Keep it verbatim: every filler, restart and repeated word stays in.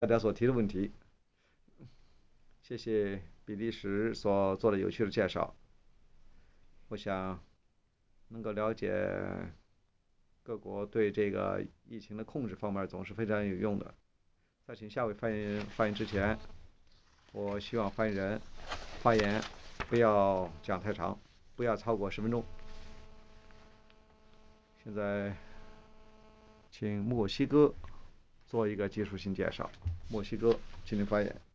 大家所提的问题。谢谢比利时所做的有趣的介绍。我想能够了解各国对这个疫情的控制方面总是非常有用的。在请下位发言人发言之前，我希望发言人发言不要讲太长，不要超过十分钟。现在请墨西哥做一个技术性介绍。墨西哥，请您发言。